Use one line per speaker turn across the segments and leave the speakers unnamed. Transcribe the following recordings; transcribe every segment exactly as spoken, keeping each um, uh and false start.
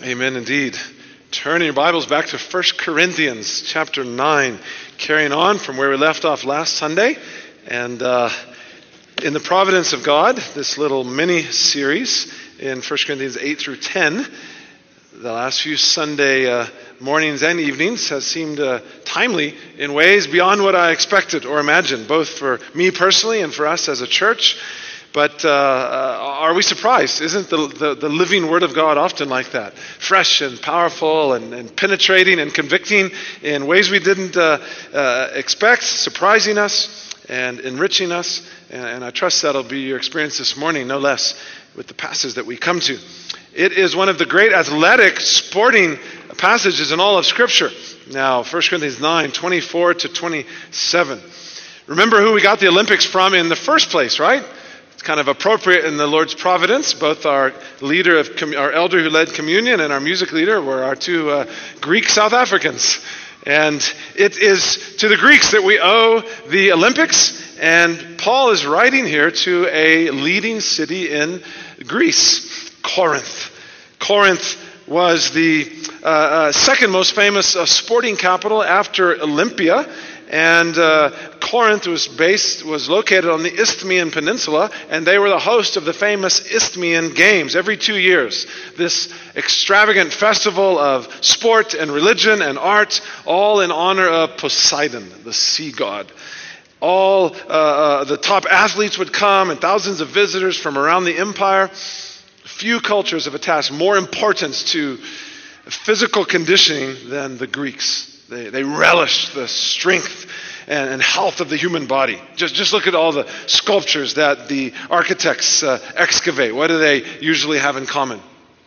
Amen indeed. Turn in your Bibles back to First Corinthians chapter nine, carrying on from where we left off last Sunday. And uh, in the providence of God, this little mini-series in First Corinthians eight through ten, the last few Sunday uh, mornings and evenings has seemed uh, timely in ways beyond what I expected or imagined, both for me personally and for us as a church. But uh, uh, are we surprised? Isn't the, the, the living Word of God often like that? Fresh and powerful and, and penetrating and convicting in ways we didn't uh, uh, expect, surprising us and enriching us. And, and I trust that'll be your experience this morning, no less, with the passage that we come to. It is one of the great athletic, sporting passages in all of Scripture. Now, First Corinthians nine, twenty-four to twenty-seven. Remember who we got the Olympics from in the first place, right? Kind of appropriate in the Lord's providence. Both our leader of our elder who led communion and our music leader were our two uh, Greek South Africans, and it is to the Greeks that we owe the Olympics. And Paul is writing here to a leading city in Greece, Corinth. Corinth was the uh, uh, second most famous uh, sporting capital after Olympia. And uh, Corinth was based, was located on the Isthmian Peninsula, and they were the host of the famous Isthmian Games every two years. This extravagant festival of sport and religion and art, all in honor of Poseidon, the sea god. All uh, uh, the top athletes would come, and thousands of visitors from around the empire. Few cultures have attached more importance to physical conditioning than the Greeks. They, they relish the strength and, and health of the human body. Just, just look at all the sculptures that the architects uh, excavate. What do they usually have in common?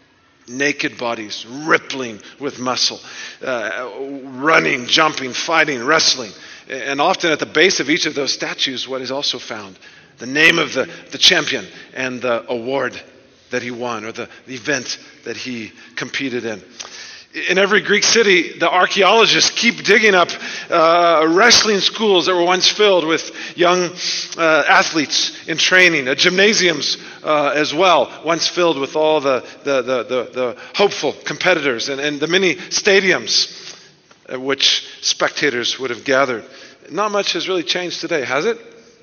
Naked bodies, rippling with muscle, uh, running, jumping, fighting, wrestling. And often at the base of each of those statues, what is also found? The name of the, the champion and the award that he won, or the, the event that he competed in. In every Greek city, the archaeologists keep digging up uh, wrestling schools that were once filled with young uh, athletes in training, uh, gymnasiums uh, as well, once filled with all the, the, the, the, the hopeful competitors, and, and the many stadiums at which spectators would have gathered. Not much has really changed today, has it?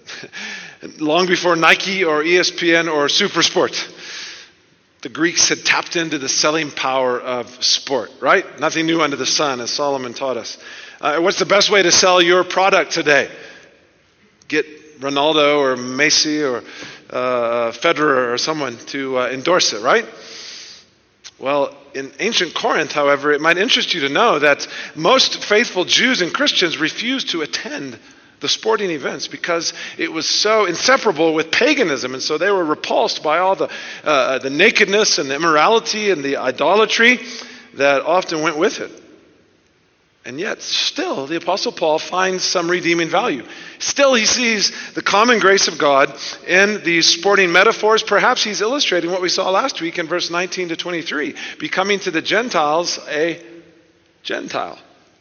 Long before Nike or E S P N or Supersport, the Greeks had tapped into the selling power of sport, right? Nothing new under the sun, as Solomon taught us. Uh, what's the best way to sell your product today? Get Ronaldo or Messi or uh, Federer or someone to uh, endorse it, right? Well, in ancient Corinth, however, it might interest you to know that most faithful Jews and Christians refused to attend the sporting events because it was so inseparable with paganism, and so they were repulsed by all the uh, the nakedness and the immorality and the idolatry that often went with it. And yet, still, the Apostle Paul finds some redeeming value. Still, he sees the common grace of God in these sporting metaphors. Perhaps he's illustrating what we saw last week in verse nineteen to twenty-three, becoming to the Gentiles a Gentile.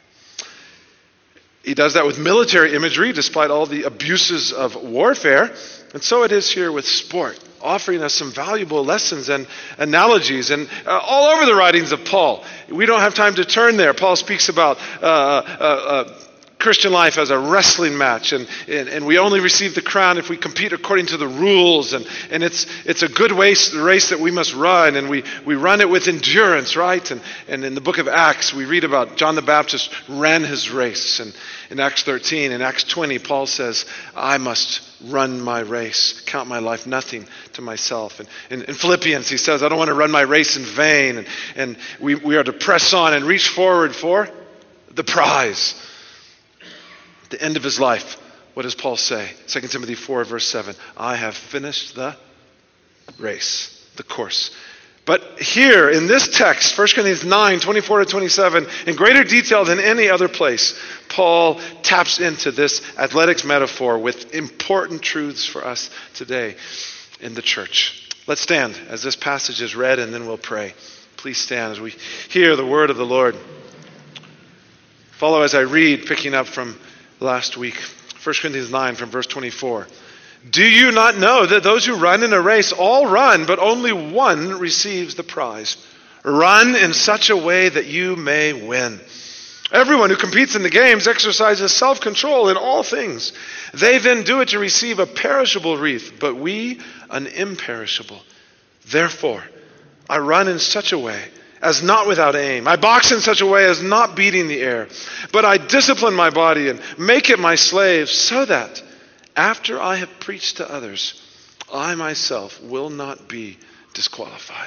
He does that with military imagery, despite all the abuses of warfare. And so it is here with sport, offering us some valuable lessons and analogies. And uh, all over the writings of Paul, we don't have time to turn there. Paul speaks about uh, uh, uh, Christian life as a wrestling match, and, and, and we only receive the crown if we compete according to the rules, and, and it's it's a good race, race that we must run, and we, we run it with endurance, right? And, and in the book of Acts, we read about John the Baptist ran his race, and in Acts thirteen, in Acts twenty, Paul says, I must run my race, count my life nothing to myself. And in, in Philippians, he says, I don't want to run my race in vain, and, and we, we are to press on and reach forward for the prize. At the end of his life, what does Paul say? Second Timothy four, verse seven, I have finished the race, the course. But here in this text, First Corinthians nine, twenty-four to twenty-seven, in greater detail than any other place, Paul taps into this athletics metaphor with important truths for us today in the church. Let's stand as this passage is read, and then we'll pray. Please stand as we hear the word of the Lord. Follow as I read, picking up from last week. First Corinthians nine from verse twenty-four. Do you not know that those who run in a race all run, but only one receives the prize? Run in such a way that you may win. Everyone who competes in the games exercises self-control in all things. They then do it to receive a perishable wreath, but we an imperishable. Therefore, I run in such a way as not without aim. I box in such a way as not beating the air. But I discipline my body and make it my slave, so that after I have preached to others, I myself will not be disqualified.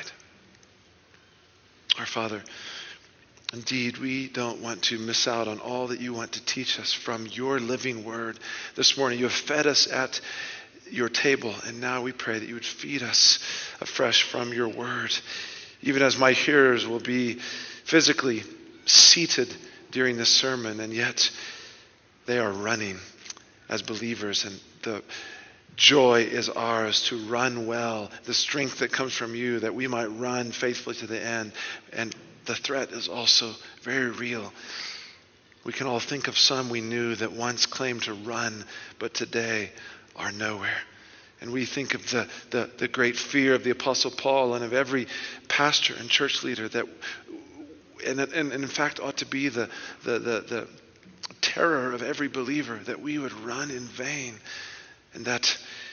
Our Father, indeed, we don't want to miss out on all that you want to teach us from your living word. This morning you have fed us at your table, and now we pray that you would feed us afresh from your word, even as my hearers will be physically seated during this sermon, and yet they are running as believers, and the joy is ours to run well, the strength that comes from you, that we might run faithfully to the end. And the threat is also very real. We can all think of some we knew that once claimed to run, but today are nowhere. And we think of the, the, the great fear of the Apostle Paul and of every pastor and church leader that, and, and, and in fact ought to be the, the, the, the terror of every believer, that we would run in vain, and that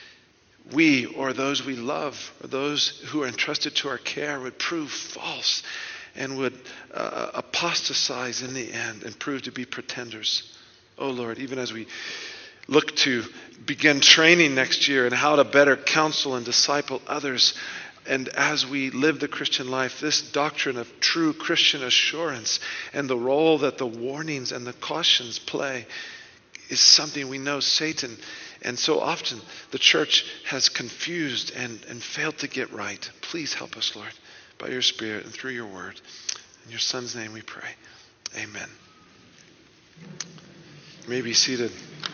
we or those we love or those who are entrusted to our care would prove false and would uh, apostatize in the end and prove to be pretenders. Oh Lord, even as we look to begin training next year and how to better counsel and disciple others, and as we live the Christian life, this doctrine of true Christian assurance and the role that the warnings and the cautions play is something we know Satan and so often the church has confused and, and failed to get right. Please help us, Lord, by your Spirit and through your word. In your Son's name we pray. Amen. You may be seated.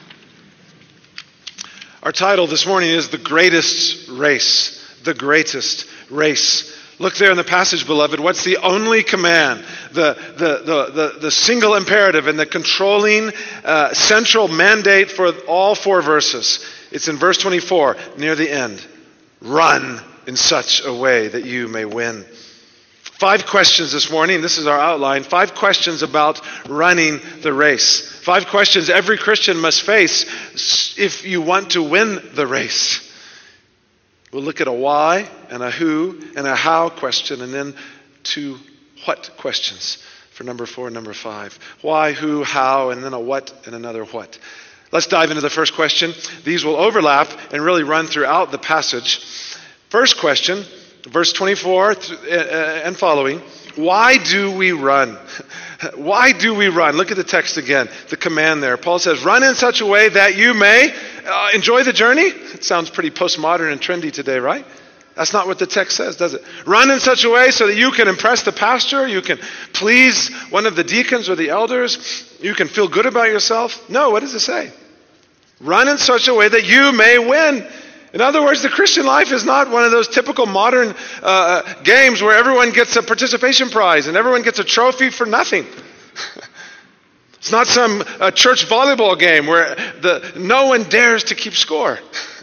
Our title this morning is The Greatest Race. The Greatest Race. Look there in the passage, beloved. What's the only command? The, the, the, the, the single imperative and the controlling uh, central mandate for all four verses. It's in verse twenty-four, near the end. Run in such a way that you may win. Five questions this morning. This is our outline. Five questions about running the race. Five questions every Christian must face if you want to win the race. We'll look at a why and a who and a how question, and then two what questions for number four and number five. Why, who, how, and then a what and another what. Let's dive into the first question. These will overlap and really run throughout the passage. First question, verse twenty-four and following. Why do we run? Why do we run? Look at the text again, the command there. Paul says, run in such a way that you may uh, enjoy the journey. It sounds pretty postmodern and trendy today, right? That's not what the text says, does it? Run in such a way so that you can impress the pastor, you can please one of the deacons or the elders, you can feel good about yourself. No, what does it say? Run in such a way that you may win. In other words, the Christian life is not one of those typical modern uh, games where everyone gets a participation prize and everyone gets a trophy for nothing. It's not some uh, church volleyball game where the no one dares to keep score.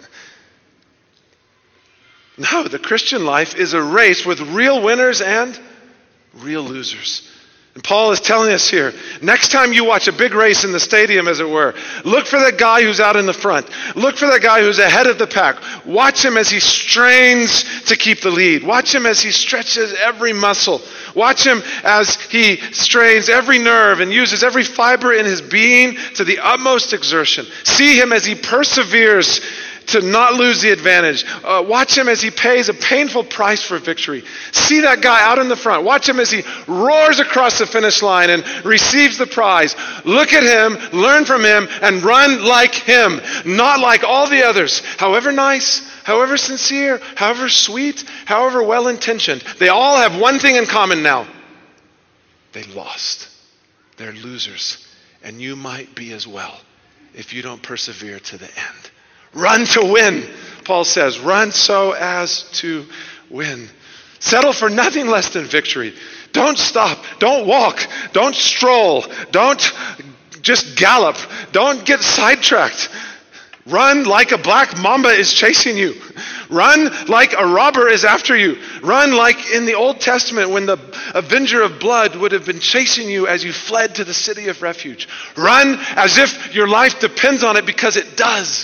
No, the Christian life is a race with real winners and real losers. And Paul is telling us here, next time you watch a big race in the stadium, as it were, look for that guy who's out in the front. Look for that guy who's ahead of the pack. Watch him as he strains to keep the lead. Watch him as he stretches every muscle. Watch him as he strains every nerve and uses every fiber in his being to the utmost exertion. See him as he perseveres to not lose the advantage. Uh, watch him as he pays a painful price for victory. See that guy out in the front. Watch him as he roars across the finish line and receives the prize. Look at him, learn from him, and run like him, not like all the others. However nice, however sincere, however sweet, however well-intentioned, they all have one thing in common now. They lost. They're losers. And you might be as well if you don't persevere to the end. Run to win, Paul says. Run so as to win. Settle for nothing less than victory. Don't stop. Don't walk. Don't stroll. Don't just gallop. Don't get sidetracked. Run like a black mamba is chasing you. Run like a robber is after you. Run like in the Old Testament when the avenger of blood would have been chasing you as you fled to the city of refuge. Run as if your life depends on it, because it does.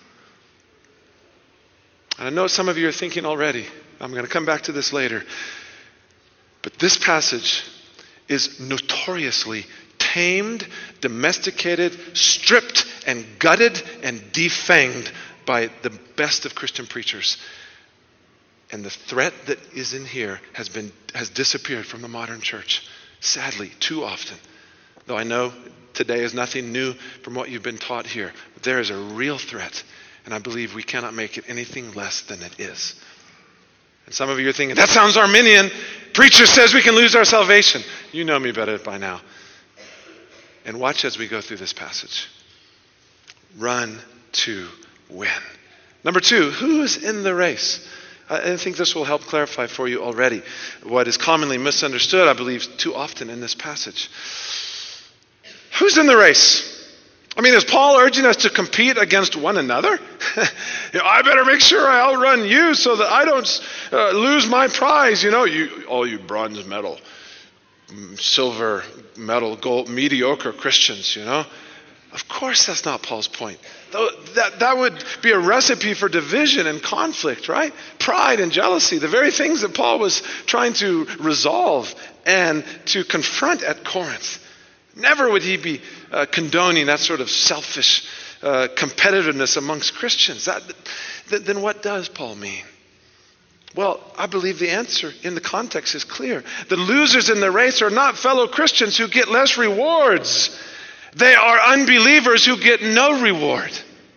And I know some of you are thinking already, I'm going to come back to this later, but this passage is notoriously tamed, domesticated, stripped, and gutted, and defanged by the best of Christian preachers. And the threat that is in here has been has disappeared from the modern church, sadly, too often. Though I know today is nothing new from what you've been taught here. But there is a real threat, and I believe we cannot make it anything less than it is. And some of you are thinking, that sounds Arminian. Preacher says we can lose our salvation. You know me better by now. And watch as we go through this passage. Run to win. Number two, who is in the race? I think this will help clarify for you already what is commonly misunderstood, I believe, too often in this passage. Who's in the race? I mean, is Paul urging us to compete against one another? You know, I better make sure I outrun you so that I don't uh, lose my prize. You know, you all you bronze medal, silver medal, gold, mediocre Christians, you know. Of course that's not Paul's point. That, that would be a recipe for division and conflict, right? Pride and jealousy, the very things that Paul was trying to resolve and to confront at Corinth. Never would he be uh, condoning that sort of selfish uh, competitiveness amongst Christians. That, th- then what does Paul mean? Well, I believe the answer in the context is clear. The losers in the race are not fellow Christians who get less rewards. They are unbelievers who get no reward.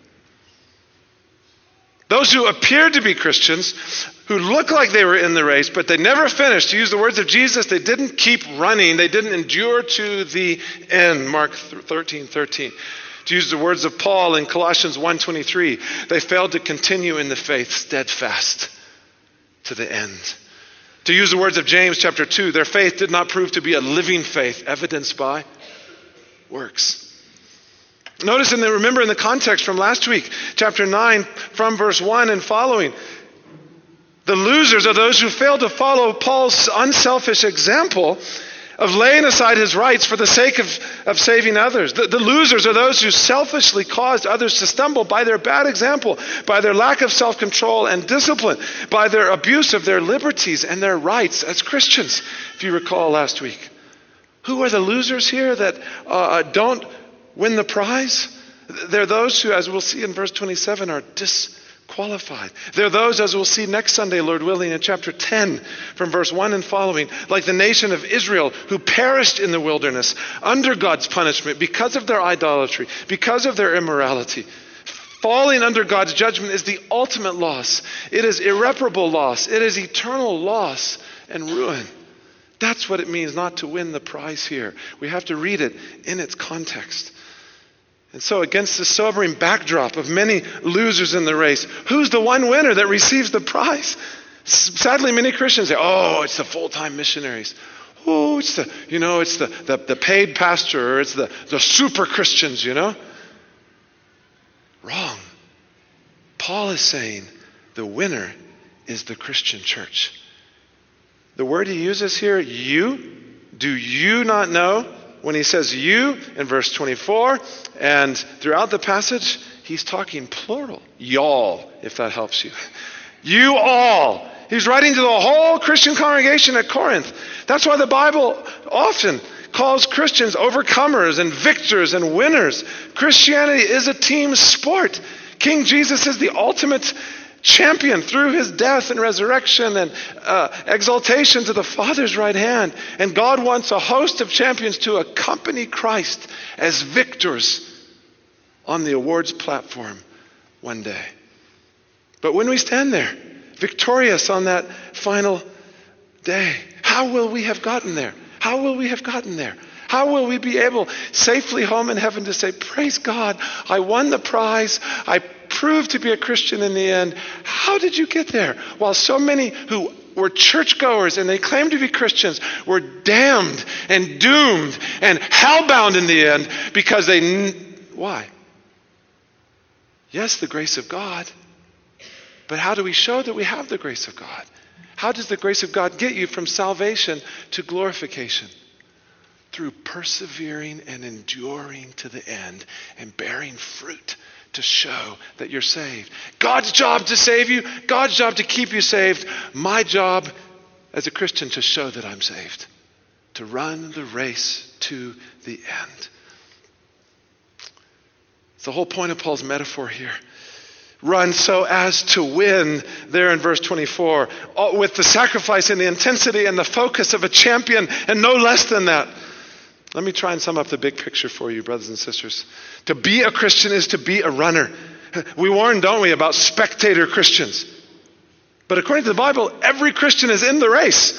Those who appear to be Christians, who look like they were in the race, but they never finished. To use the words of Jesus, they didn't keep running. They didn't endure to the end. Mark thirteen thirteen. To use the words of Paul in Colossians one twenty-three, they failed to continue in the faith steadfast to the end. To use the words of James chapter two, their faith did not prove to be a living faith, evidenced by works. Notice, and remember in the context from last week, chapter nine, from verse one and following, the losers are those who failed to follow Paul's unselfish example of laying aside his rights for the sake of, of saving others. The, the losers are those who selfishly caused others to stumble by their bad example, by their lack of self-control and discipline, by their abuse of their liberties and their rights as Christians, if you recall last week. Who are the losers here that uh, don't win the prize? They're those who, as we'll see in verse twenty-seven, are disqualified. They're those, as we'll see next Sunday, Lord willing, in chapter ten, from verse one and following, like the nation of Israel, who perished in the wilderness under God's punishment because of their idolatry, because of their immorality. Falling under God's judgment is the ultimate loss. It is irreparable loss. It is eternal loss and ruin. That's what it means not to win the prize here. We have to read it in its context. And so against the sobering backdrop of many losers in the race, who's the one winner that receives the prize? Sadly, many Christians say, oh, it's the full-time missionaries. Oh, it's the, you know, it's the, the, the paid pastor, or it's the, the super Christians, you know. Wrong. Paul is saying the winner is the Christian church. The word he uses here, you, do you not know? When he says you in verse twenty-four and throughout the passage, he's talking plural. Y'all, if that helps you. You all. He's writing to the whole Christian congregation at Corinth. That's why the Bible often calls Christians overcomers and victors and winners. Christianity is a team sport. King Jesus is the ultimate champion through his death and resurrection and uh, exaltation to the Father's right hand. And God wants a host of champions to accompany Christ as victors on the awards platform one day. But when we stand there, victorious on that final day, how will we have gotten there? How will we have gotten there? How will we be able safely home in heaven to say, praise God, I won the prize, I proved to be a Christian in the end. How did you get there? While so many who were churchgoers and they claimed to be Christians were damned and doomed and hellbound in the end because they... Why? Yes, the grace of God. But how do we show that we have the grace of God? How does the grace of God get you from salvation to glorification? Through persevering and enduring to the end and bearing fruit to show that you're saved. God's job to save you, God's job to keep you saved. My job as a Christian to show that I'm saved. To run the race to the end. It's the whole point of Paul's metaphor here. Run so as to win, there in verse twenty-four, with the sacrifice and the intensity and the focus of a champion, and no less than that. Let me try and sum up the big picture for you, brothers and sisters. To be a Christian is to be a runner. We warn, don't we, about spectator Christians. But according to the Bible, every Christian is in the race.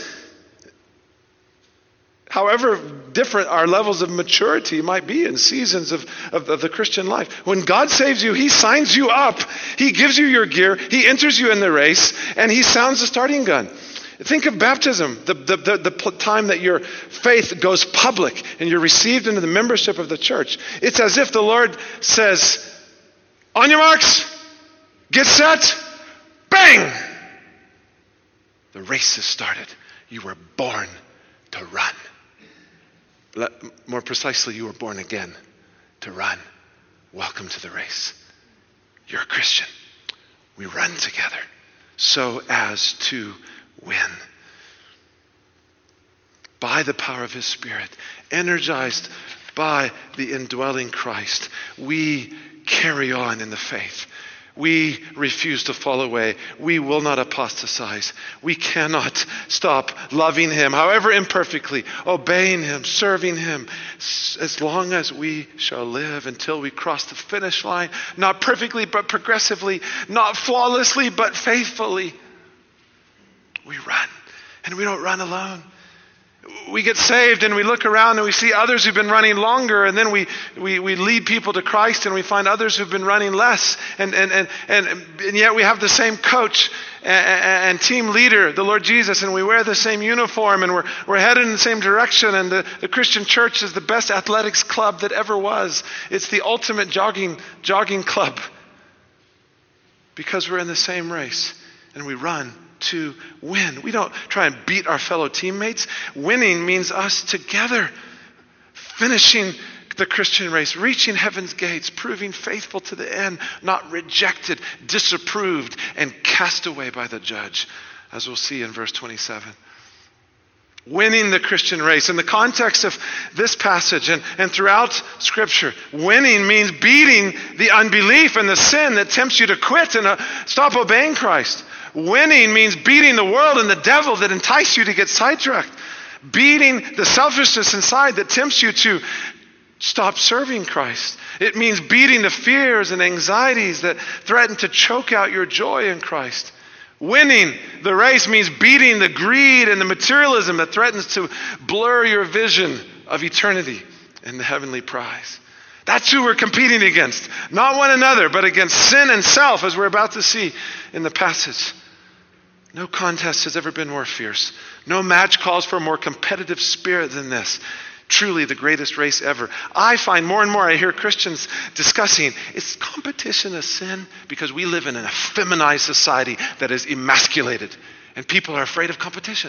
However different our levels of maturity might be in seasons of, of, of the Christian life. When God saves you, he signs you up. He gives you your gear. He enters you in the race, and he sounds the starting gun. Think of baptism, the, the, the, the time that your faith goes public and you're received into the membership of the church. It's as if the Lord says, on your marks, get set, bang! The race has started. You were born to run. More precisely, you were born again to run. Welcome to the race. You're a Christian. We run together so as to win. By the power of his Spirit, energized by the indwelling Christ, we carry on in the faith. We refuse to fall away. We will not apostatize. We cannot stop loving him, however imperfectly, obeying him, serving him, as long as we shall live until we cross the finish line, not perfectly, but progressively, not flawlessly, but faithfully. We run, and we don't run alone. We get saved and we look around and we see others who've been running longer, and then we, we, we lead people to Christ and we find others who've been running less, and, and, and, and, and yet we have the same coach and, and team leader, the Lord Jesus, and we wear the same uniform, and we're, we're headed in the same direction, and the, the Christian church is the best athletics club that ever was. It's the ultimate jogging, jogging club because we're in the same race and we run to win. We don't try and beat our fellow teammates. Winning means us together finishing the Christian race, reaching heaven's gates, proving faithful to the end, not rejected, disapproved, and cast away by the judge, as we'll see in verse twenty-seven. Winning the Christian race. In the context of this passage and, and throughout Scripture, winning means beating the unbelief and the sin that tempts you to quit and uh, stop obeying Christ. Winning means beating the world and the devil that entice you to get sidetracked. Beating the selfishness inside that tempts you to stop serving Christ. It means beating the fears and anxieties that threaten to choke out your joy in Christ. Winning the race means beating the greed and the materialism that threatens to blur your vision of eternity and the heavenly prize. That's who we're competing against. Not one another, but against sin and self, as we're about to see in the passage. No contest has ever been more fierce. No match calls for a more competitive spirit than this. Truly the greatest race ever. I find more and more I hear Christians discussing, is competition a sin? Because we live in an effeminized society that is emasculated. And people are afraid of competition.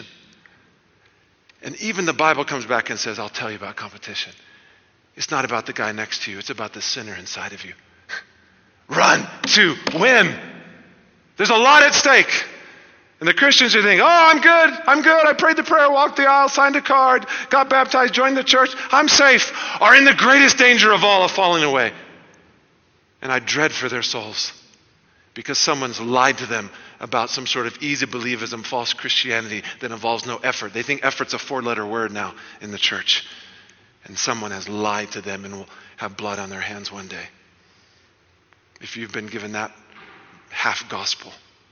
And even the Bible comes back and says, I'll tell you about competition. It's not about the guy next to you. It's about the sinner inside of you. Run to win. There's a lot at stake. And the Christians are thinking, oh, I'm good, I'm good, I prayed the prayer, walked the aisle, signed a card, got baptized, joined the church, I'm safe, are in the greatest danger of all of falling away. And I dread for their souls because someone's lied to them about some sort of easy believism, false Christianity that involves no effort. They think effort's a four-letter word now in the church. And someone has lied to them and will have blood on their hands one day. If you've been given that half gospel.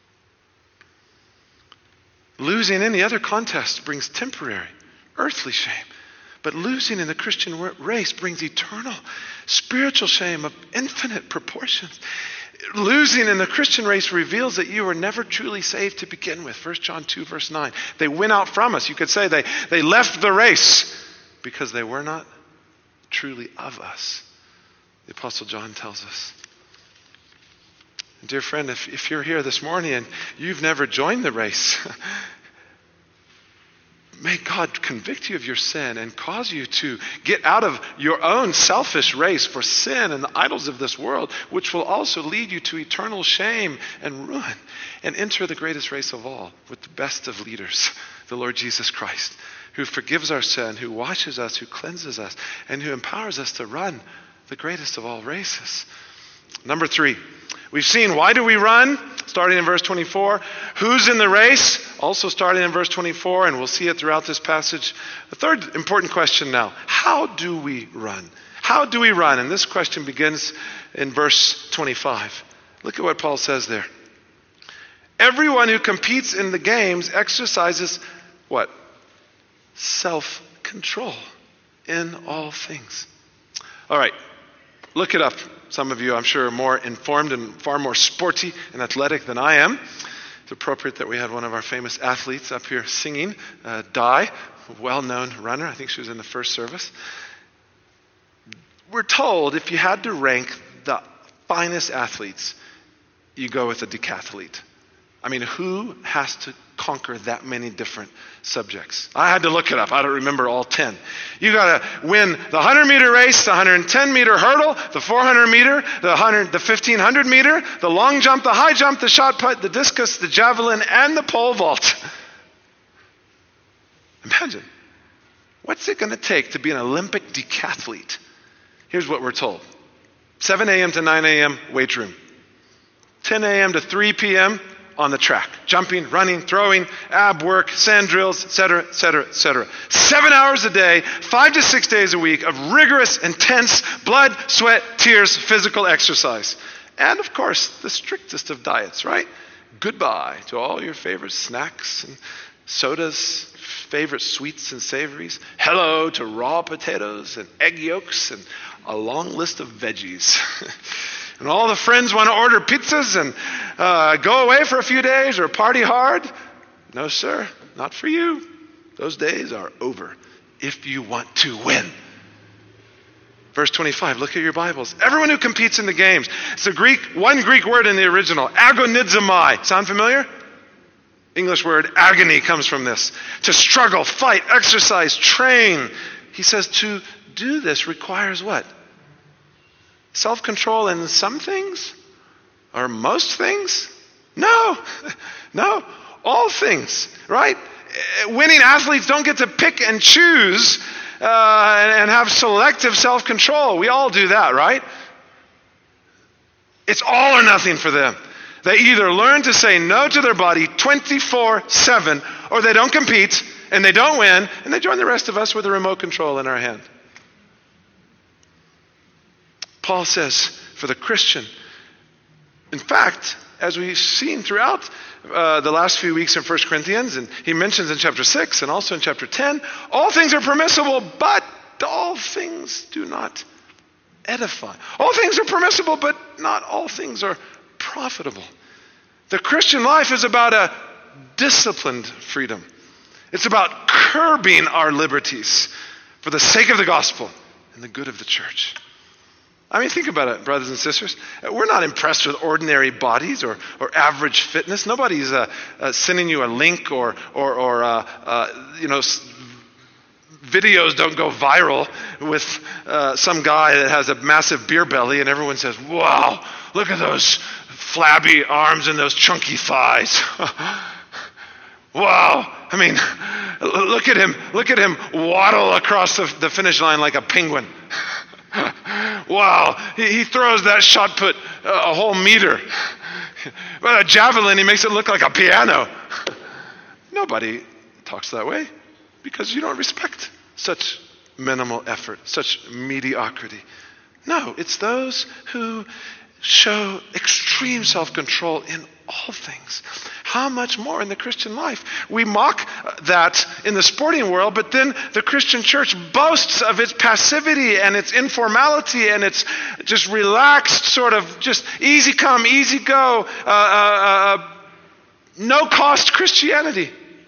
Losing any other contest brings temporary, earthly shame. But losing in the Christian race brings eternal, spiritual shame of infinite proportions. Losing in the Christian race reveals that you were never truly saved to begin with. First John two, verse nine. They went out from us. You could say they, they left the race because they were not truly of us. The Apostle John tells us. Dear friend, if, if you're here this morning and you've never joined the race, may God convict you of your sin and cause you to get out of your own selfish race for sin and the idols of this world, which will also lead you to eternal shame and ruin, and enter the greatest race of all with the best of leaders, the Lord Jesus Christ, who forgives our sin, who washes us, who cleanses us, and who empowers us to run the greatest of all races. Number three, we've seen why do we run, starting in verse twenty-four. Who's in the race, also starting in verse twenty-four, and we'll see it throughout this passage. The third important question now, how do we run? How do we run? And this question begins in verse twenty-five. Look at what Paul says there. Everyone who competes in the games exercises what? Self-control in all things. All right, look it up. Some of you, I'm sure, are more informed and far more sporty and athletic than I am. It's appropriate that we had one of our famous athletes up here singing, uh, Di, a well-known runner. I think she was in the first service. We're told if you had to rank the finest athletes, you go with a decathlete. I mean, who has to conquer that many different subjects? I had to look it up. I don't remember all ten. You got to win the one hundred meter race, the one hundred ten meter hurdle, the four hundred meter, the one hundred, the fifteen hundred meter, the long jump, the high jump, the shot put, the discus, the javelin, and the pole vault. Imagine. What's it going to take to be an Olympic decathlete? Here's what we're told. seven a.m. to nine a.m. weight room. ten a.m. to three p.m. on the track. Jumping, running, throwing, ab work, sand drills, et cetera, et cetera, et cetera. Seven hours a day, five to six days a week of rigorous, intense, blood, sweat, tears, physical exercise. And of course, the strictest of diets, right? Goodbye to all your favorite snacks and sodas, favorite sweets and savories. Hello to raw potatoes and egg yolks and a long list of veggies. And all the friends want to order pizzas and uh, go away for a few days or party hard. No, sir, not for you. Those days are over if you want to win. Verse twenty-five, look at your Bibles. Everyone who competes in the games. It's a Greek, one Greek word in the original, agonizomai. Sound familiar? English word agony comes from this. To struggle, fight, exercise, train. He says to do this requires what? Self-control in some things? Or most things? No. No. All things, right? Winning athletes don't get to pick and choose uh, and have selective self-control. We all do that, right? It's all or nothing for them. They either learn to say no to their body twenty-four seven, or they don't compete, and they don't win, and they join the rest of us with a remote control in our hand. Paul says, for the Christian, in fact, as we've seen throughout uh, the last few weeks in First Corinthians, and he mentions in chapter six and also in chapter ten, all things are permissible, but all things do not edify. All things are permissible, but not all things are profitable. The Christian life is about a disciplined freedom. It's about curbing our liberties for the sake of the gospel and the good of the church. I mean, think about it, brothers and sisters. We're not impressed with ordinary bodies or, or average fitness. Nobody's uh, uh, sending you a link or, or, or uh, uh, you know, s- videos don't go viral with uh, some guy that has a massive beer belly and everyone says, wow, look at those flabby arms and those chunky thighs. Wow. I mean, look at him. Look at him waddle across the, the finish line like a penguin. Wow, he, he throws that shot put uh, a whole meter. But a javelin, he makes it look like a piano. Nobody talks that way because you don't respect such minimal effort, such mediocrity. No, it's those who show extreme self-control in all things. How much more in the Christian life? We mock that in the sporting world, but then the Christian church boasts of its passivity and its informality and its just relaxed sort of just easy come, easy go, uh, uh, uh, no cost Christianity.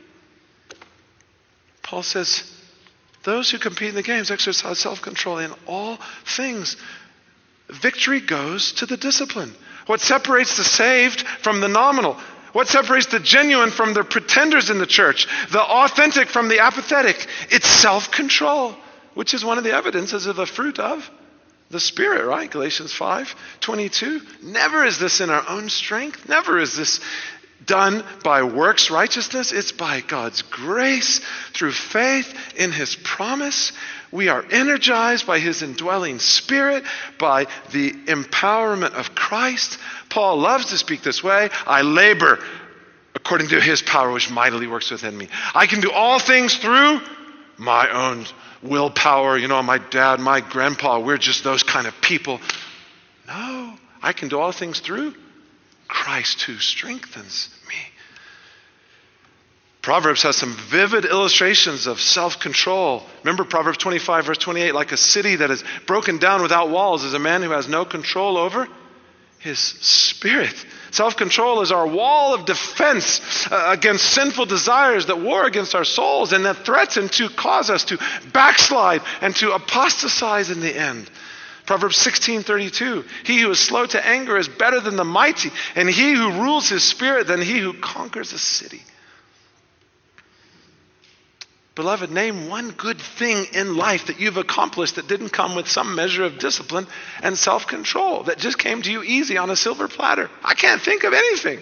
Paul says, those who compete in the games exercise self-control in all things. Victory goes to the discipline. What separates the saved from the nominal? What separates the genuine from the pretenders in the church? The authentic from the apathetic? It's self-control, which is one of the evidences of the fruit of the Spirit, right? Galatians five twenty-two. Never is this in our own strength. Never is this done by works righteousness. It's by God's grace through faith in his promise. We are energized by his indwelling Spirit, by the empowerment of Christ. Paul loves to speak this way. I labor according to his power which mightily works within me. I can do all things through my own willpower. You know, my dad, my grandpa, we're just those kind of people. No, I can do all things through Christ who strengthens me. Proverbs has some vivid illustrations of self-control. Remember Proverbs twenty-five, verse twenty-eight, like a city that is broken down without walls is a man who has no control over his spirit. Self-control is our wall of defense uh, against sinful desires that war against our souls and that threaten to cause us to backslide and to apostatize in the end. Proverbs sixteen thirty-two, he who is slow to anger is better than the mighty, and he who rules his spirit than he who conquers a city. Beloved, name one good thing in life that you've accomplished that didn't come with some measure of discipline and self-control, that just came to you easy on a silver platter. I can't think of anything.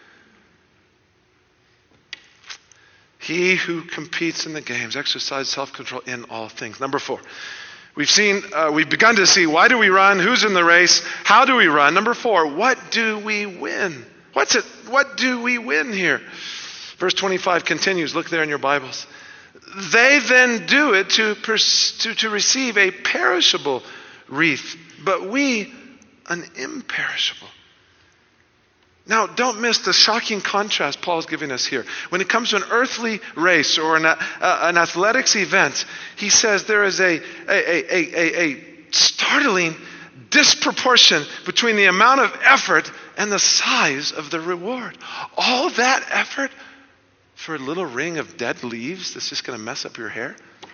He who competes in the games exercises self-control in all things. Number four, we've seen, uh, we've begun to see, why do we run? Who's in the race? How do we run? Number four, what do we win? What's it? What do we win here? Verse twenty-five continues. Look there in your Bibles. They then do it to, pers- to, to receive a perishable wreath, but we an imperishable. Now, don't miss the shocking contrast Paul's giving us here. When it comes to an earthly race or an, uh, an athletics event, he says there is a, a, a, a, a startling disproportion between the amount of effort and the size of the reward. All that effort for a little ring of dead leaves that's just going to mess up your hair?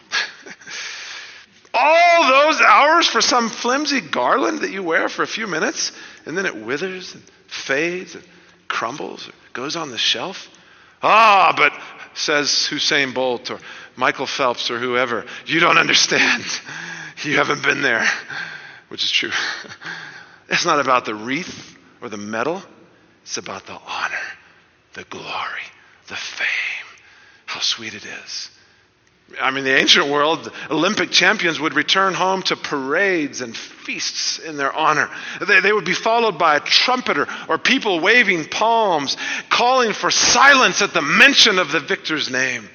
All those hours for some flimsy garland that you wear for a few minutes, and then it withers and fades and crumbles or goes on the shelf? Ah, but says Usain Bolt or Michael Phelps or whoever, you don't understand. You haven't been there, which is true. It's not about the wreath or the medal. It's about the honor, the glory, the fame. How sweet it is. I mean, the ancient world, Olympic champions would return home to parades and feasts in their honor. They, they would be followed by a trumpeter or people waving palms, calling for silence at the mention of the victor's name.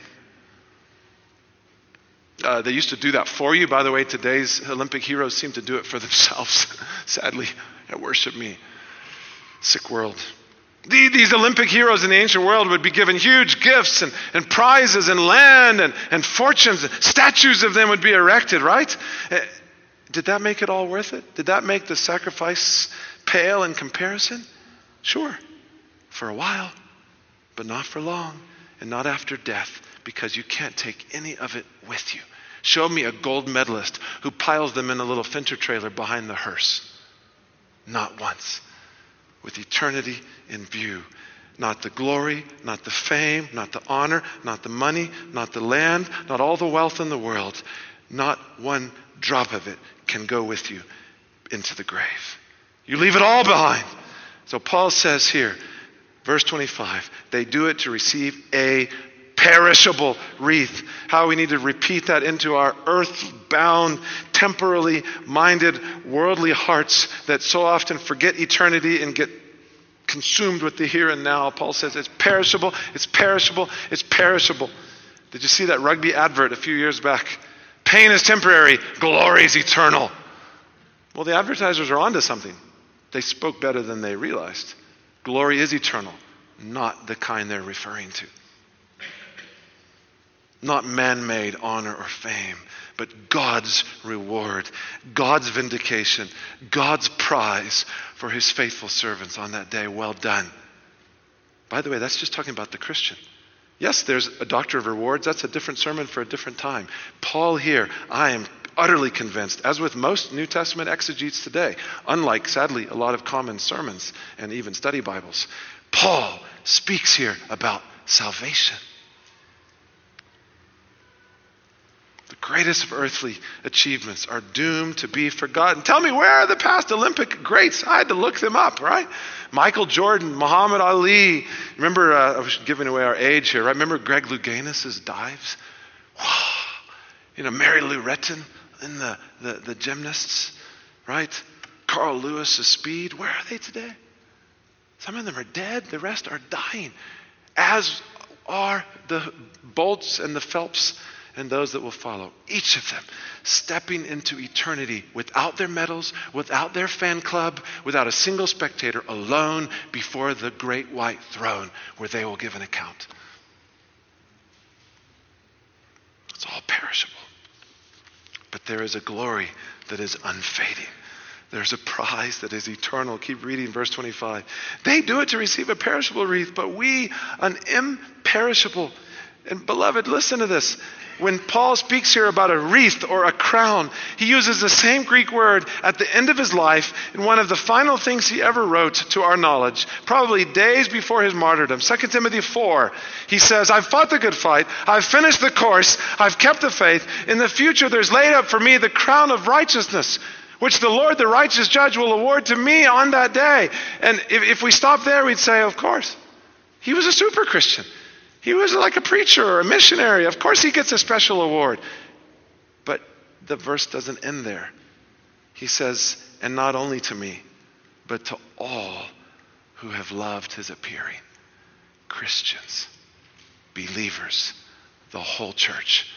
Uh, they used to do that for you. By the way, today's Olympic heroes seem to do it for themselves. Sadly, at Worship Me. Sick world. These Olympic heroes in the ancient world would be given huge gifts and, and prizes and land and, and fortunes. Statues of them would be erected, right? Did that make it all worth it? Did that make the sacrifice pale in comparison? Sure, for a while, but not for long and not after death, because you can't take any of it with you. Show me a gold medalist who piles them in a little Finter trailer behind the hearse. Not once. With eternity in view. Not the glory, not the fame, not the honor, not the money, not the land, not all the wealth in the world. Not one drop of it can go with you into the grave. You leave it all behind. So Paul says here, verse twenty-five, they do it to receive a perishable wreath. How we need to repeat that into our earth-bound, temporally minded, worldly hearts that so often forget eternity and get consumed with the here and now. Paul says it's perishable, it's perishable, it's perishable. Did you see that rugby advert a few years back? Pain is temporary, glory is eternal. Well, the advertisers are onto something. They spoke better than they realized. Glory is eternal, not the kind they're referring to. Not man-made honor or fame, but God's reward, God's vindication, God's prize for his faithful servants on that day. Well done. By the way, that's just talking about the Christian. Yes, there's a doctrine of rewards. That's a different sermon for a different time. Paul here, I am utterly convinced, as with most New Testament exegetes today, unlike, sadly, a lot of common sermons and even study Bibles, Paul speaks here about salvation. The greatest of earthly achievements are doomed to be forgotten. Tell me, where are the past Olympic greats? I had to look them up, right? Michael Jordan, Muhammad Ali. Remember, uh, I was giving away our age here, right? Remember Greg Louganis' dives? Wow. You know, Mary Lou Retton and the, the, the gymnasts, right? Carl Lewis's speed. Where are they today? Some of them are dead. The rest are dying. As are the Bolts and the Phelps and those that will follow. Each of them stepping into eternity without their medals, without their fan club, without a single spectator, alone before the great white throne where they will give an account. It's all perishable. But there is a glory that is unfading. There's a prize that is eternal. Keep reading verse twenty-five. They do it to receive a perishable wreath, but we an imperishable. And beloved, listen to this. When Paul speaks here about a wreath or a crown, he uses the same Greek word at the end of his life in one of the final things he ever wrote to our knowledge, probably days before his martyrdom. Second Timothy four, he says, I've fought the good fight, I've finished the course, I've kept the faith. In the future there's laid up for me the crown of righteousness, which the Lord, the righteous judge, will award to me on that day. And if, if we stop there, we'd say, of course, he was a super Christian. He was like a preacher or a missionary. Of course he gets a special award. But the verse doesn't end there. He says, and not only to me, but to all who have loved his appearing. Christians, believers, the whole church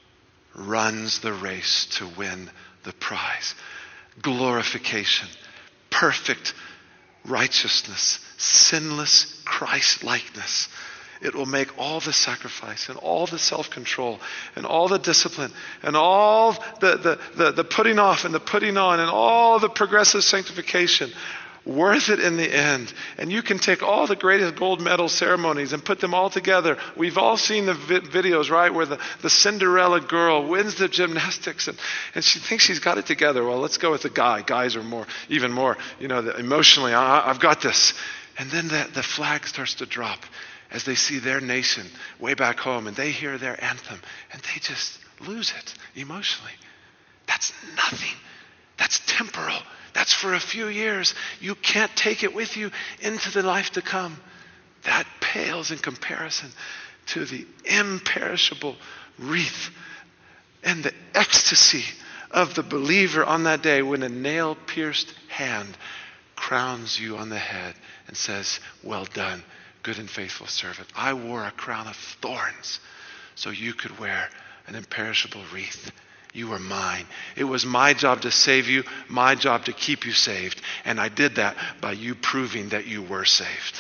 runs the race to win the prize. Glorification, perfect righteousness, sinless Christ-likeness. It will make all the sacrifice and all the self-control and all the discipline and all the, the, the, the putting off and the putting on and all the progressive sanctification worth it in the end. And you can take all the greatest gold medal ceremonies and put them all together. We've all seen the vi- videos, right, where the, the Cinderella girl wins the gymnastics and, and she thinks she's got it together. Well, let's go with the guy. Guys are more, even more, you know, the, emotionally, I, I've got this. And then the, the flag starts to drop as they see their nation way back home and they hear their anthem and they just lose it emotionally. That's nothing. That's temporal. That's for a few years. You can't take it with you into the life to come. That pales in comparison to the imperishable wreath and the ecstasy of the believer on that day when a nail-pierced hand crowns you on the head and says, well done, good and faithful servant. I wore a crown of thorns so you could wear an imperishable wreath. You were mine. It was my job to save you, my job to keep you saved. And I did that by you proving that you were saved.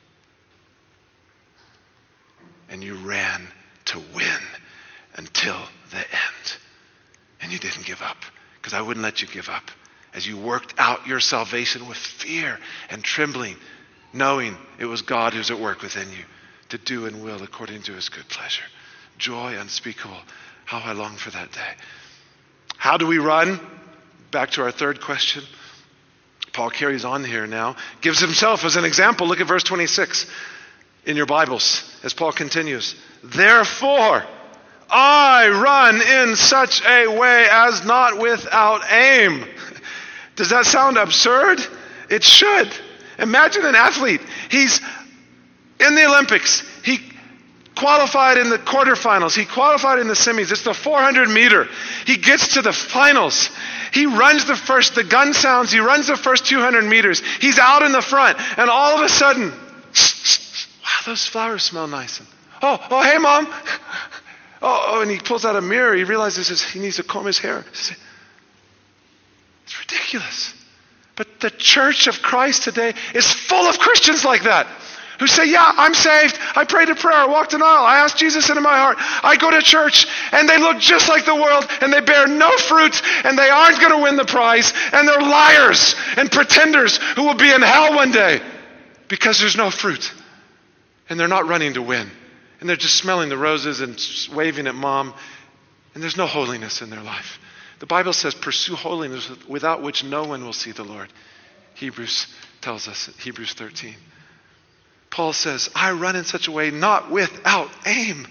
And you ran to win until the end. And you didn't give up, because I wouldn't let you give up. As you worked out your salvation with fear and trembling, knowing it was God who's at work within you to do and will according to his good pleasure. Joy unspeakable. How I long for that day. How do we run? Back to our third question. Paul carries on here now. Gives himself as an example. Look at verse twenty-six in your Bibles as Paul continues. Therefore, I run in such a way as not without aim. Does that sound absurd? It should. Imagine an athlete. He's in the Olympics. He qualified in the quarterfinals. He qualified in the semis. It's the four hundred meter. He gets to the finals. He runs the first, the gun sounds. He runs the first two hundred meters. He's out in the front. And all of a sudden, wow, those flowers smell nice. And, oh, oh, hey, Mom. Oh, oh, and he pulls out a mirror. He realizes he needs to comb his hair. It's ridiculous. But the church of Christ today is full of Christians like that, who say, yeah, I'm saved. I prayed a prayer. I walked an aisle. I asked Jesus into my heart. I go to church, and they look just like the world, and they bear no fruit, and they aren't going to win the prize, and they're liars and pretenders who will be in hell one day because there's no fruit, and they're not running to win, and they're just smelling the roses and waving at Mom, and there's no holiness in their life. The Bible says, pursue holiness without which no one will see the Lord. Hebrews tells us, Hebrews thirteen. Paul says, I run in such a way not without aim.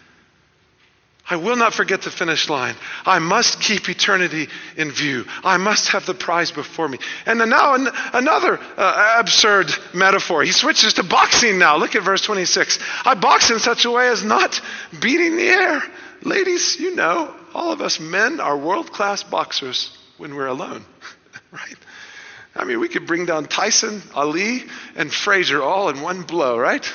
I will not forget the finish line. I must keep eternity in view. I must have the prize before me. And then now an- another uh, absurd metaphor. He switches to boxing now. Look at verse twenty-six. I box in such a way as not beating the air. Ladies, you know, all of us men are world-class boxers when we're alone, right? I mean, we could bring down Tyson, Ali, and Frazier all in one blow, right?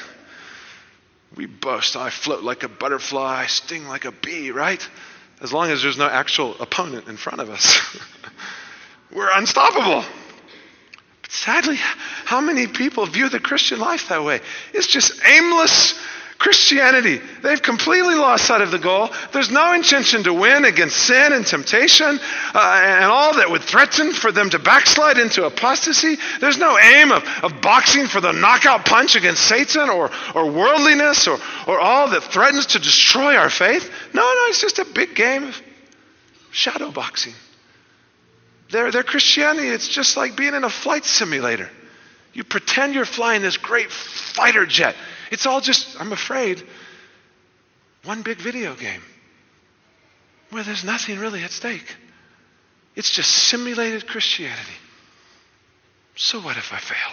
We boast, I float like a butterfly, I sting like a bee, right? As long as there's no actual opponent in front of us. We're unstoppable. But sadly, how many people view the Christian life that way? It's just aimless Christianity. They've completely lost sight of the goal. There's no intention to win against sin and temptation uh, and all that would threaten for them to backslide into apostasy. There's no aim of, of boxing for the knockout punch against Satan or, or worldliness or, or all that threatens to destroy our faith. No, no, it's just a big game of shadow boxing. Their, their Christianity, it's just like being in a flight simulator. You pretend you're flying this great fighter jet. It's all just, I'm afraid, one big video game where there's nothing really at stake. It's just simulated Christianity. So what if I fail?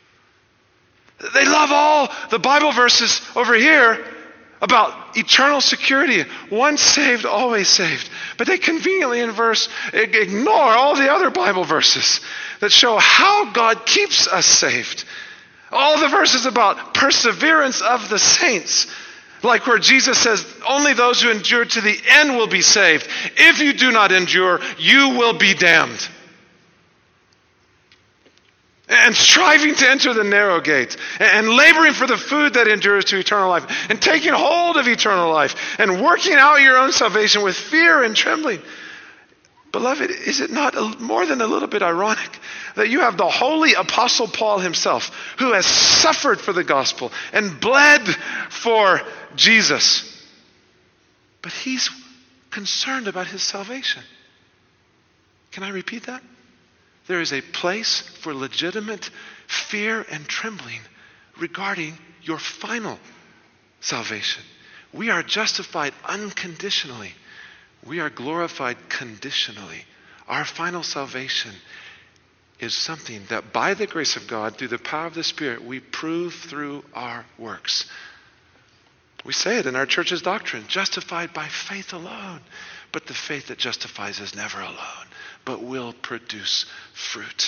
They love all the Bible verses over here about eternal security. Once saved, always saved. But they conveniently in verse ignore all the other Bible verses that show how God keeps us saved. All the verses about perseverance of the saints, like where Jesus says, only those who endure to the end will be saved. If you do not endure, you will be damned. And striving to enter the narrow gate, and laboring for the food that endures to eternal life, and taking hold of eternal life, and working out your own salvation with fear and trembling. Beloved, is it not a, more than a little bit ironic that you have the holy apostle Paul himself, who has suffered for the gospel and bled for Jesus, but he's concerned about his salvation? Can I repeat that? There is a place for legitimate fear and trembling regarding your final salvation. We are justified unconditionally. We are glorified conditionally. Our final salvation is something that by the grace of God, through the power of the Spirit, we prove through our works. We say it in our church's doctrine, justified by faith alone. But the faith that justifies is never alone, but will produce fruit.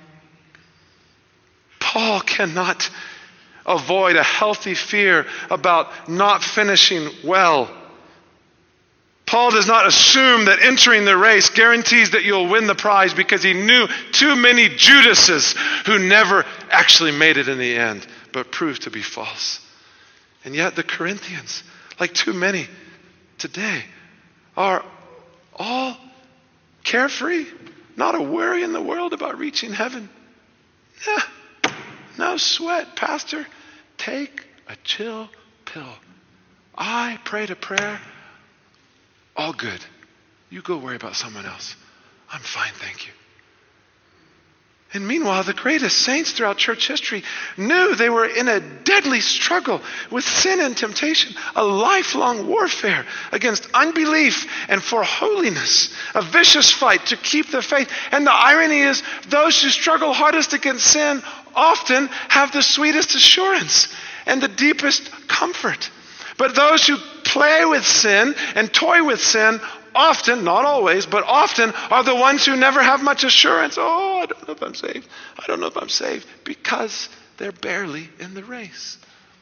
Paul cannot avoid a healthy fear about not finishing well. Paul does not assume that entering the race guarantees that you'll win the prize, because he knew too many Judases who never actually made it in the end, but proved to be false. And yet the Corinthians, like too many today, are all carefree, not a worry in the world about reaching heaven. Yeah, no sweat, Pastor. Take a chill pill. I prayed a prayer. All good. You go worry about someone else. I'm fine, thank you. And meanwhile, the greatest saints throughout church history knew they were in a deadly struggle with sin and temptation, a lifelong warfare against unbelief and for holiness, a vicious fight to keep the faith. And the irony is, those who struggle hardest against sin often have the sweetest assurance and the deepest comfort. But those who play with sin and toy with sin often, not always, but often are the ones who never have much assurance. Oh, I don't know if I'm saved. I don't know if I'm saved. Because they're barely in the race.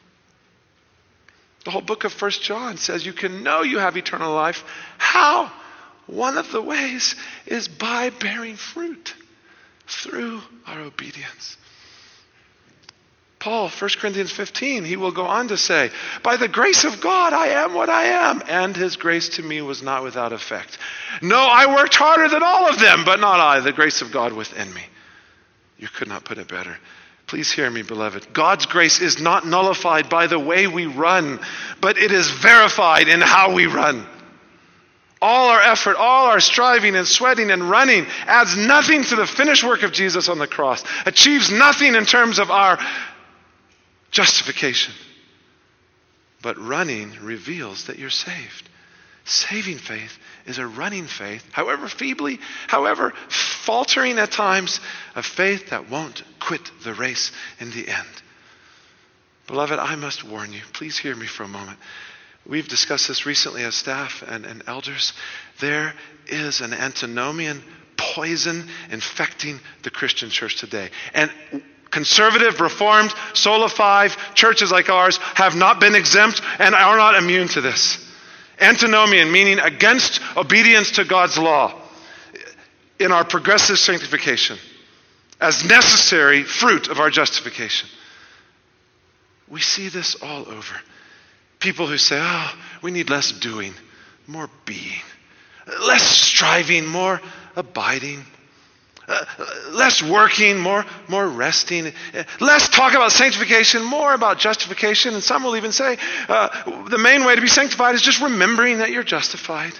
The whole book of First John says you can know you have eternal life. How? One of the ways is by bearing fruit through our obedience. Paul, First Corinthians fifteen, he will go on to say, by the grace of God, I am what I am, and his grace to me was not without effect. No, I worked harder than all of them, but not I, the grace of God within me. You could not put it better. Please hear me, beloved. God's grace is not nullified by the way we run, but it is verified in how we run. All our effort, all our striving and sweating and running adds nothing to the finished work of Jesus on the cross, achieves nothing in terms of our justification. But running reveals that you're saved. Saving faith is a running faith, however feebly, however faltering at times, a faith that won't quit the race in the end. Beloved, I must warn you. Please hear me for a moment. We've discussed this recently as staff and, and elders. There is an antinomian poison infecting the Christian church today. And conservative, reformed, sola five churches like ours have not been exempt and are not immune to this. Antinomian, meaning against obedience to God's law in our progressive sanctification as necessary fruit of our justification. We see this all over. People who say, oh, we need less doing, more being. Less striving, more abiding. Uh, less working, more, more resting. Less talk about sanctification, more about justification. And some will even say uh, the main way to be sanctified is just remembering that you're justified.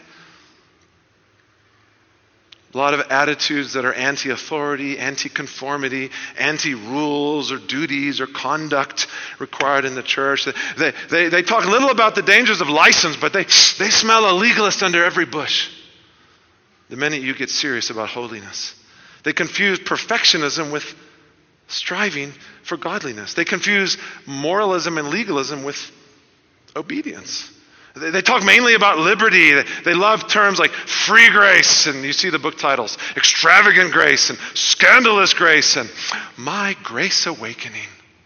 A lot of attitudes that are anti-authority, anti-conformity, anti-rules or duties or conduct required in the church. They, they, they talk little about the dangers of license, but they, they smell a legalist under every bush. The minute you get serious about holiness. They confuse perfectionism with striving for godliness. They confuse moralism and legalism with obedience. They talk mainly about liberty. They love terms like free grace, and you see the book titles, extravagant grace and scandalous grace and my grace awakening.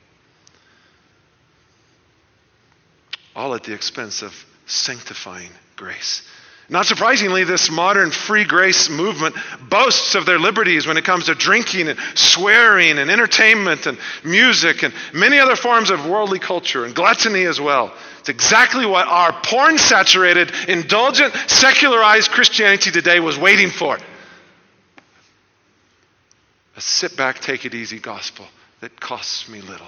All at the expense of sanctifying grace. Not surprisingly, this modern free grace movement boasts of their liberties when it comes to drinking and swearing and entertainment and music and many other forms of worldly culture and gluttony as well. It's exactly what our porn-saturated, indulgent, secularized Christianity today was waiting for. A sit back, take it easy gospel that costs me little.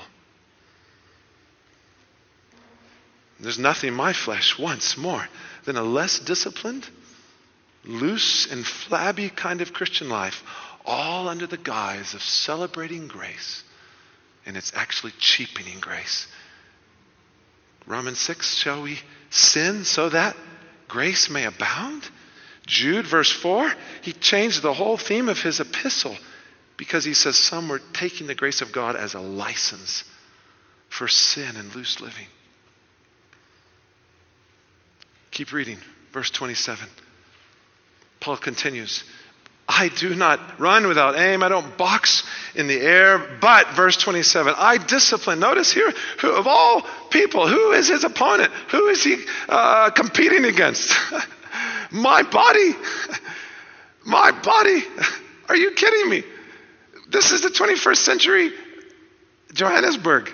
There's nothing my flesh wants more than a less disciplined, loose and flabby kind of Christian life, all under the guise of celebrating grace. And it's actually cheapening grace. Romans six, shall we sin so that grace may abound? Jude, verse four, he changed the whole theme of his epistle because he says some were taking the grace of God as a license for sin and loose living. Keep reading, verse twenty-seven. Paul continues, I do not run without aim. I don't box in the air. But, verse twenty-seven, I discipline. Notice here, who, of all people, who is his opponent? Who is he uh, competing against? My body. My body. Are you kidding me? This is the twenty-first century Johannesburg.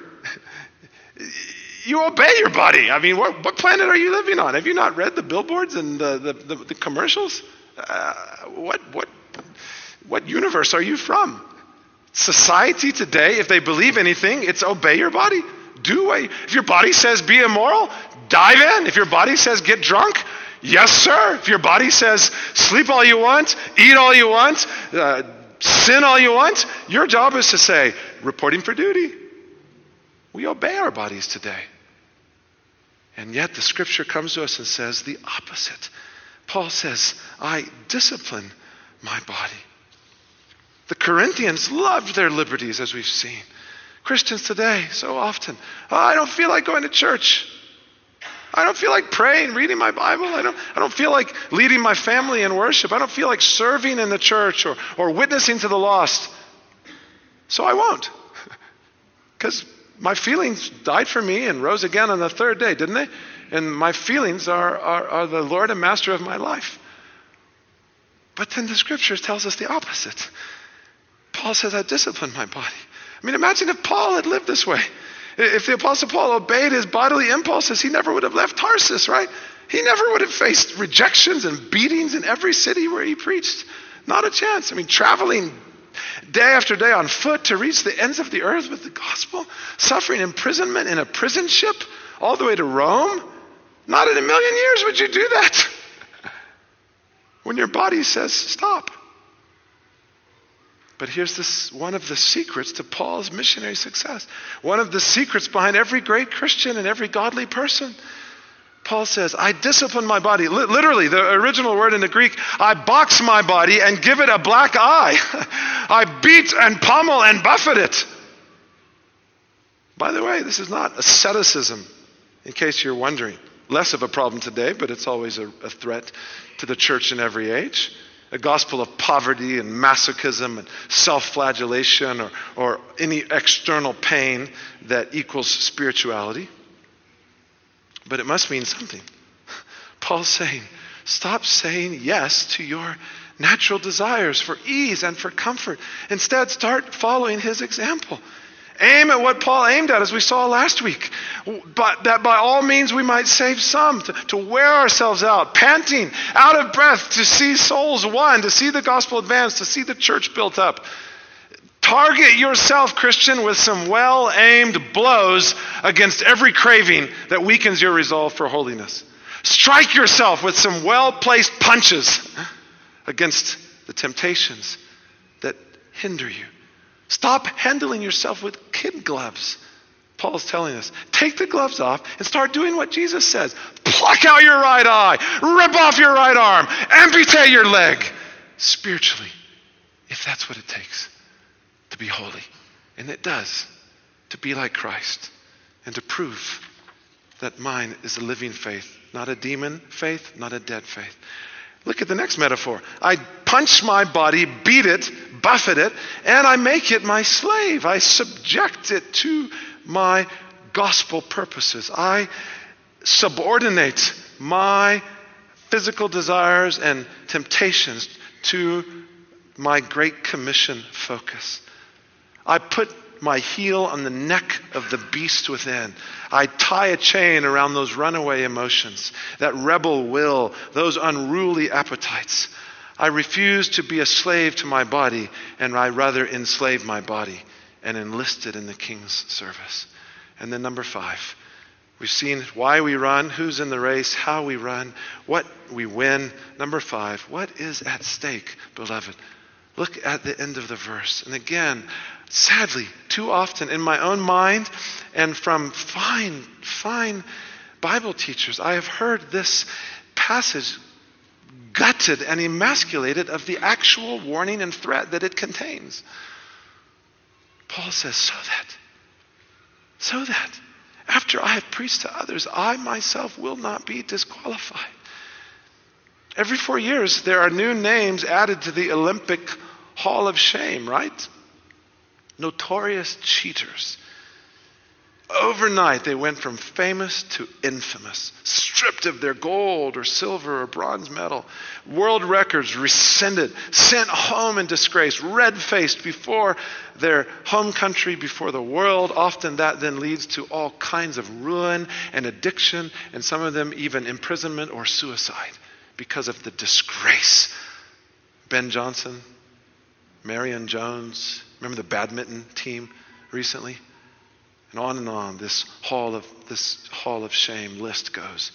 You obey your body. I mean, what, what planet are you living on? Have you not read the billboards and the, the, the, the commercials? Uh, what what what universe are you from? Society today, if they believe anything, it's obey your body. Do what you, if your body says be immoral, dive in. If your body says get drunk, yes sir. If your body says sleep all you want, eat all you want, uh, sin all you want, your job is to say reporting for duty. We obey our bodies today. And yet the scripture comes to us and says the opposite. Paul says, I discipline my body. The Corinthians loved their liberties, as we've seen. Christians today, so often, oh, I don't feel like going to church. I don't feel like praying, reading my Bible. I don't, I don't feel like leading my family in worship. I don't feel like serving in the church or, or witnessing to the lost. So I won't. Because my feelings died for me and rose again on the third day, didn't they? And my feelings are, are, are the Lord and Master of my life. But then the scripture tells us the opposite. Paul says, I discipline my body. I mean, imagine if Paul had lived this way. If the Apostle Paul obeyed his bodily impulses, he never would have left Tarsus, right? He never would have faced rejections and beatings in every city where he preached. Not a chance. I mean, traveling day after day on foot to reach the ends of the earth with the gospel, suffering imprisonment in a prison ship all the way to Rome. Not in a million years would you do that. when your body says stop. But here's this one of the secrets to Paul's missionary success. One of the secrets behind every great Christian and every godly person. Paul says, I discipline my body. L- literally, the original word in the Greek, I box my body and give it a black eye. I beat and pummel and buffet it. By the way, this is not asceticism, in case you're wondering. Less of a problem today, but it's always a, a threat to the church in every age. A gospel of poverty and masochism and self-flagellation or, or any external pain that equals spirituality. But it must mean something. Paul's saying, stop saying yes to your natural desires for ease and for comfort. Instead, start following his example. Aim at what Paul aimed at, as we saw last week. But that by all means we might save some, to, to wear ourselves out, panting, out of breath, to see souls won, to see the gospel advance, to see the church built up. Target yourself, Christian, with some well-aimed blows against every craving that weakens your resolve for holiness. Strike yourself with some well-placed punches against the temptations that hinder you. Stop handling yourself with kid gloves. Paul's telling us, take the gloves off and start doing what Jesus says. Pluck out your right eye, rip off your right arm, amputate your leg. Spiritually, if that's what it takes to be holy. And it does, to be like Christ and to prove that mine is a living faith, not a demon faith, not a dead faith. Look at the next metaphor. I punch my body, beat it, buffet it, and I make it my slave. I subject it to my gospel purposes. I subordinate my physical desires and temptations to my Great Commission focus. I put my heel on the neck of the beast within. I tie a chain around those runaway emotions, that rebel will, those unruly appetites. I refuse to be a slave to my body, and I rather enslave my body and enlist it in the King's service. And then number five, we've seen why we run, who's in the race, how we run, what we win. Number five, what is at stake, beloved? Look at the end of the verse. And again, sadly, too often in my own mind and from fine, fine Bible teachers, I have heard this passage gutted and emasculated of the actual warning and threat that it contains. Paul says, so that, so that, after I have preached to others, I myself will not be disqualified. Every four years, there are new names added to the Olympic Hall of Shame, right? Notorious cheaters. Overnight, they went from famous to infamous, stripped of their gold or silver or bronze medal, world records rescinded, sent home in disgrace, red-faced before their home country, before the world. Often that then leads to all kinds of ruin and addiction, and some of them even imprisonment or suicide because of the disgrace. Ben Johnson, Marion Jones, remember the badminton team recently? And on and on, this hall of this hall of shame list goes.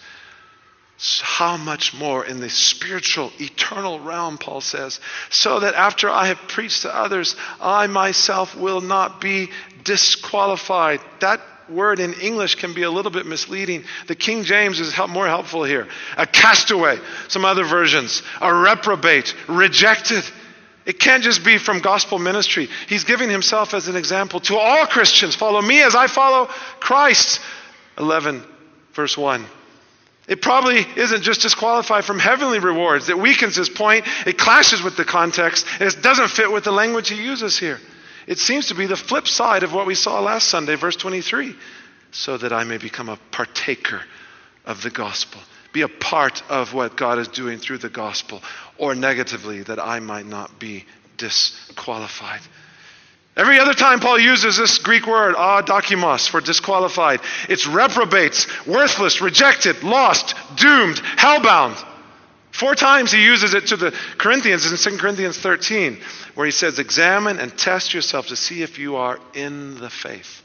So how much more in the spiritual, eternal realm, Paul says, so that after I have preached to others, I myself will not be disqualified. That word in English can be a little bit misleading. The King James is help, more helpful here. A castaway, some other versions. A reprobate, rejected. It can't just be from gospel ministry. He's giving himself as an example to all Christians. Follow me as I follow Christ. eleven, verse one. It probably isn't just disqualified from heavenly rewards. It weakens his point. It clashes with the context. And it doesn't fit with the language he uses here. It seems to be the flip side of what we saw last Sunday, verse twenty-three. So that I may become a partaker of the gospel. Be a part of what God is doing through the gospel. Or negatively, that I might not be disqualified. Every other time Paul uses this Greek word, adokimos, for disqualified, it's reprobates, worthless, rejected, lost, doomed, hellbound. Four times he uses it to the Corinthians in Second Corinthians thirteen, where he says, examine and test yourself to see if you are in the faith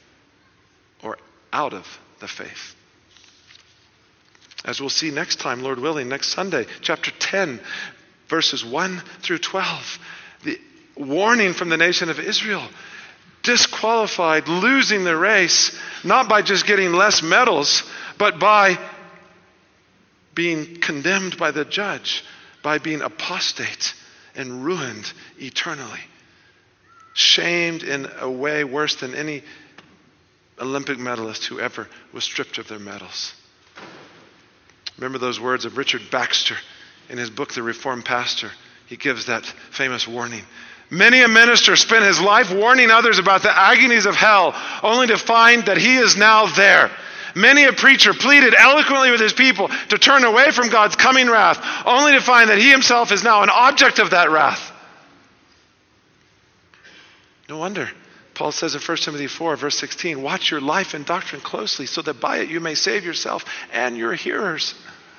or out of the faith. As we'll see next time, Lord willing, next Sunday, chapter ten, verses one through twelve. The warning from the nation of Israel. Disqualified, losing the race, not by just getting less medals, but by being condemned by the judge, by being apostate and ruined eternally. Shamed in a way worse than any Olympic medalist who ever was stripped of their medals. Remember those words of Richard Baxter in his book, The Reformed Pastor. He gives that famous warning. Many a minister spent his life warning others about the agonies of hell, only to find that he is now there. Many a preacher pleaded eloquently with his people to turn away from God's coming wrath, only to find that he himself is now an object of that wrath. No wonder. Paul says in First Timothy four, verse sixteen, watch your life and doctrine closely, so that by it you may save yourself and your hearers.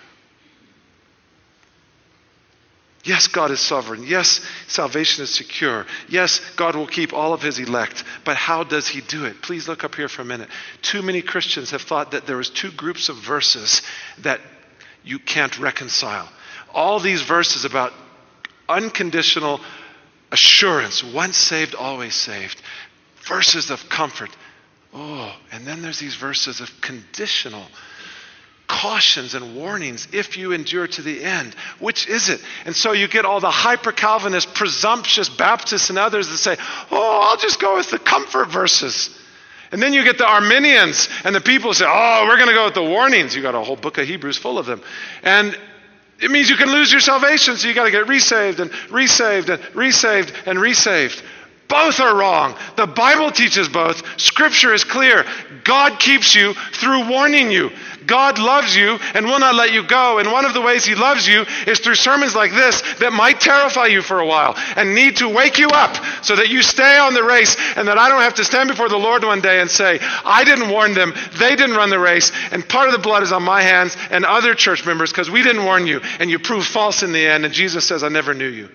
Yes, God is sovereign. Yes, salvation is secure. Yes, God will keep all of his elect. But how does he do it? Please look up here for a minute. Too many Christians have thought that there was two groups of verses that you can't reconcile. All these verses about unconditional assurance, once saved, always saved. Verses of comfort. Oh, and then there's these verses of conditional cautions and warnings if you endure to the end. Which is it? And so you get all the hyper-Calvinist, presumptuous Baptists and others that say, oh, I'll just go with the comfort verses. And then you get the Arminians and the people who say, oh, we're going to go with the warnings. You got a whole book of Hebrews full of them. And it means you can lose your salvation, so you got to get resaved and resaved and resaved and resaved. Both are wrong. The Bible teaches both. Scripture is clear. God keeps you through warning you. God loves you and will not let you go. And one of the ways he loves you is through sermons like this that might terrify you for a while and need to wake you up so that you stay on the race and that I don't have to stand before the Lord one day and say, I didn't warn them, they didn't run the race, and part of the blood is on my hands and other church members because we didn't warn you and you proved false in the end, and Jesus says, I never knew you.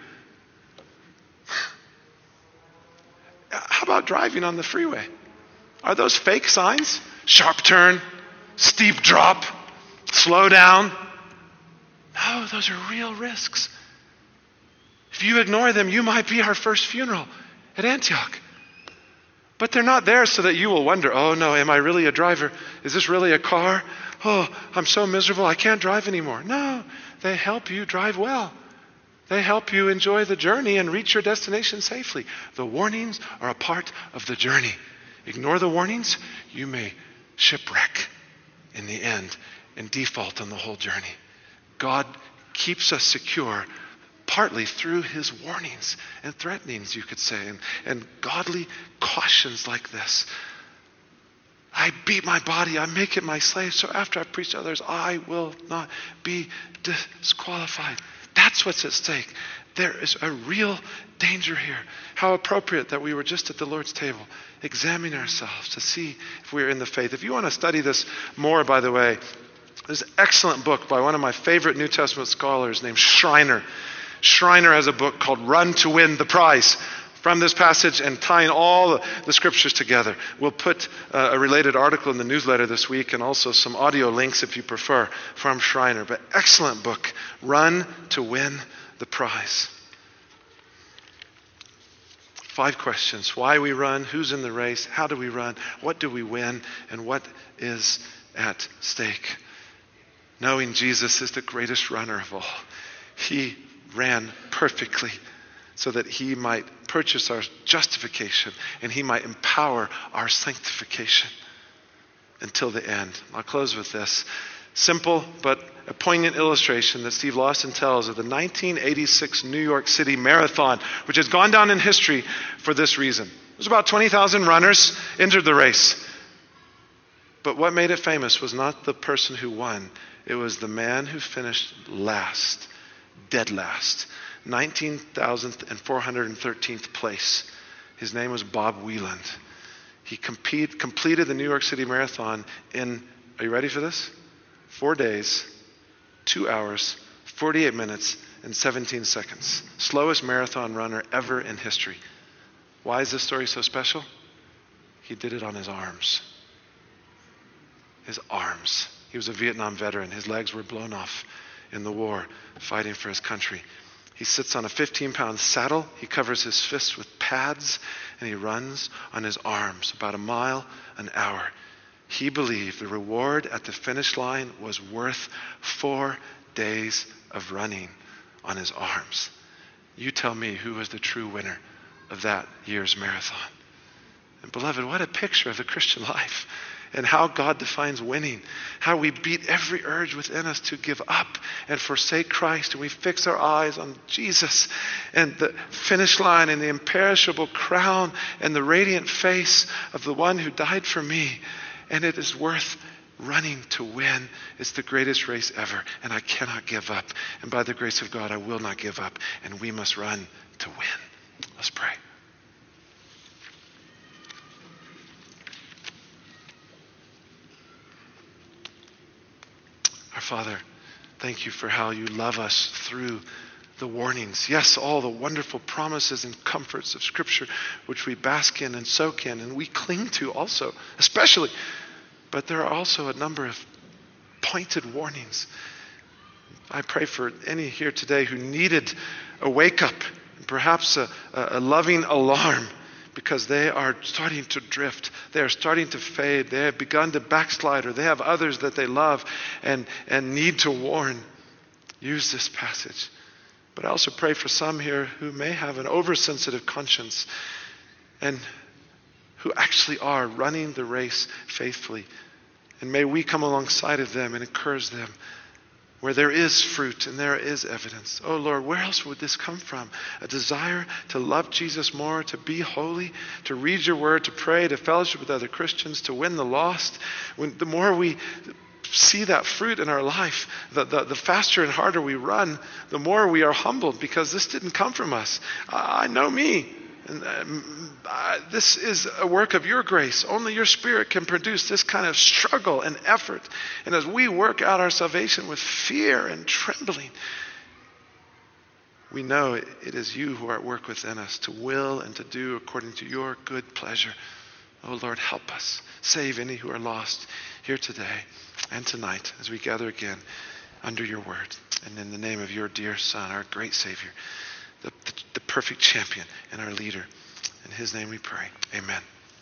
How about driving on the freeway? Are those fake signs? Sharp turn, steep drop, slow down. No, those are real risks. If you ignore them, you might be our first funeral at Antioch. But they're not there so that you will wonder, oh no, am I really a driver? Is this really a car? Oh, I'm so miserable, I can't drive anymore. No, they help you drive well. They help you enjoy the journey and reach your destination safely. The warnings are a part of the journey. Ignore the warnings, you may shipwreck in the end and default on the whole journey. God keeps us secure partly through his warnings and threatenings, you could say, and, and godly cautions like this. I beat my body, I make it my slave, so after I preach to others, I will not be disqualified. That's what's at stake. There is a real danger here. How appropriate that we were just at the Lord's table, examining ourselves to see if we are in the faith. If you want to study this more, by the way, there's an excellent book by one of my favorite New Testament scholars named Schreiner. Schreiner has a book called Run to Win the Prize. From this passage and tying all the, the scriptures together. We'll put uh, a related article in the newsletter this week and also some audio links if you prefer from Schreiner. But excellent book, Run to Win the Prize. Five questions. Why we run, who's in the race, how do we run, what do we win, and what is at stake. Knowing Jesus is the greatest runner of all. He ran perfectly so that he might purchase our justification and he might empower our sanctification until the end. I'll close with this. Simple but a poignant illustration that Steve Lawson tells of the nineteen eighty-six New York City Marathon, which has gone down in history for this reason. There's about twenty thousand runners entered the race. But what made it famous was not the person who won. It was the man who finished last, dead last. nineteen thousand four hundred thirteenth place. His name was Bob Wieland. He compete, completed the New York City Marathon in, are you ready for this? Four days, two hours, forty-eight minutes, and seventeen seconds. Slowest marathon runner ever in history. Why is this story so special? He did it on his arms. His arms. He was a Vietnam veteran. His legs were blown off in the war, fighting for his country. He sits on a fifteen-pound saddle. He covers his fists with pads, and he runs on his arms about a mile an hour. He believed the reward at the finish line was worth four days of running on his arms. You tell me who was the true winner of that year's marathon. And beloved, what a picture of the Christian life and how God defines winning. How we beat every urge within us to give up and forsake Christ. And we fix our eyes on Jesus and the finish line and the imperishable crown and the radiant face of the one who died for me. And it is worth running to win. It's the greatest race ever. And I cannot give up. And by the grace of God, I will not give up. And we must run to win. Let's pray. Our Father, thank you for how you love us through the warnings. Yes, all the wonderful promises and comforts of Scripture, which we bask in and soak in, and we cling to also, especially. But there are also a number of pointed warnings. I pray for any here today who needed a wake-up, perhaps a, a loving alarm, because they are starting to drift. They are starting to fade. They have begun to backslide, or they have others that they love and, and need to warn. Use this passage. But I also pray for some here who may have an oversensitive conscience and who actually are running the race faithfully. And may we come alongside of them and encourage them where there is fruit and there is evidence. Oh Lord, where else would this come from? A desire to love Jesus more, to be holy, to read your word, to pray, to fellowship with other Christians, to win the lost. When, the more we see that fruit in our life, the, the, the faster and harder we run, the more we are humbled, because this didn't come from us. I, I know me. And um, uh, this is a work of your grace. Only your Spirit can produce this kind of struggle and effort. And as we work out our salvation with fear and trembling, we know it, it is you who are at work within us to will and to do according to your good pleasure. Oh Lord, help us. Save any who are lost here today and tonight as we gather again under your word. And in the name of your dear Son, our great Savior, the, the, the perfect champion and our leader. In his name we pray. Amen.